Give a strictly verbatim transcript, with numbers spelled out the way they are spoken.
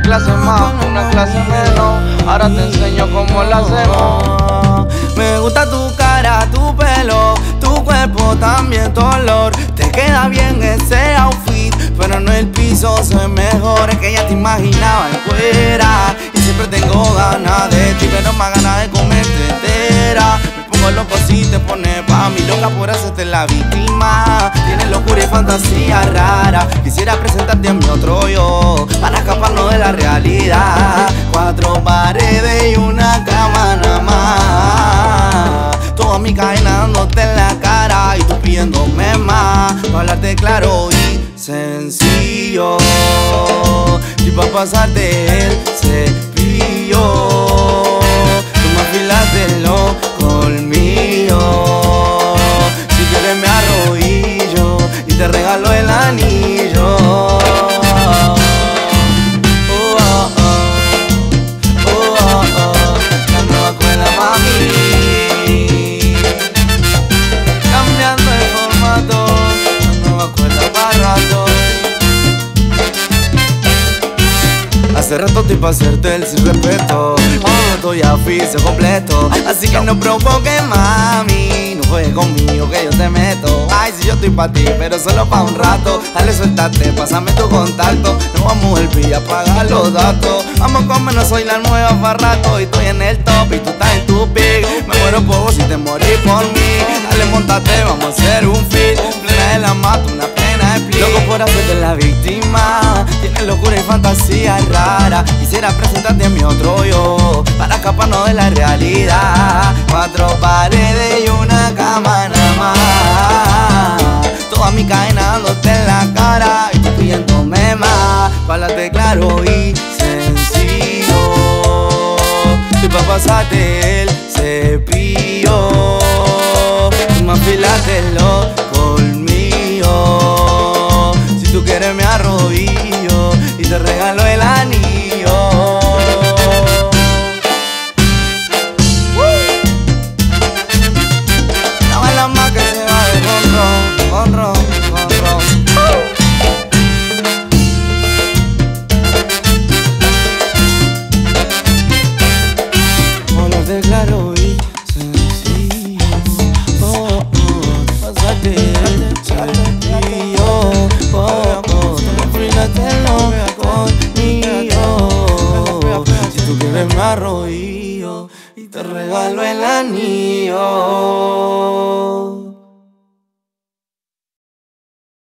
clase más, una clase menos. Ahora te enseño cómo la hacemos. Me gusta tu cara, tu pelo, tu cuerpo, también tu olor. Te queda bien ese outfit, pero no el piso, se mejor. Es que ya te imaginaba en fuera y siempre tengo ganas de ti, pero más ganas de comerte entera. Me pongo loco si te pones pa' mí, loca por hacerte la víctima. Tienes locura y fantasía rara, quisiera presentarte a mi otro yo, para escaparnos de la realidad. Cuatro paredes y una cama nada más, toda mi cadena dándote en la cara y tú pidiéndome más, para hablarte claro y sencillo, y pa' pasarte el cepillo. Tú me afilaste los colmillos, si quieres me arrodillo y te regalo el anillo. Hace rato estoy pa' hacerte el sin respeto, oh, estoy a oficio completo, así que no provoques, mami, no juegues conmigo que yo te meto. Ay, si yo estoy pa' ti, pero solo pa' un rato. Dale, suéltate, pásame tu contacto. No vamos el pilla a pagar los datos. Vamos con menos, soy la nueva pa' rato. Y estoy en el top y tú estás en tu pick. Me muero por vos si te morís por mí. Dale, montate, vamos a hacer un fit. Plena de la mata, una plena de pli. Loco por hacerte la víctima, tienes locura y fantasía rara. Quisiera presentarte a mi otro yo, para escaparnos de la realidad. Cuatro paredes y una cama nada más, toda mi cadena dándote en la cara y tú pidiéndome más, para hablarte claro y sencillo, y pa' pasarte el cepillo. Tú me afilaste los colmillos, si tú quieres me arrodillo y te regalo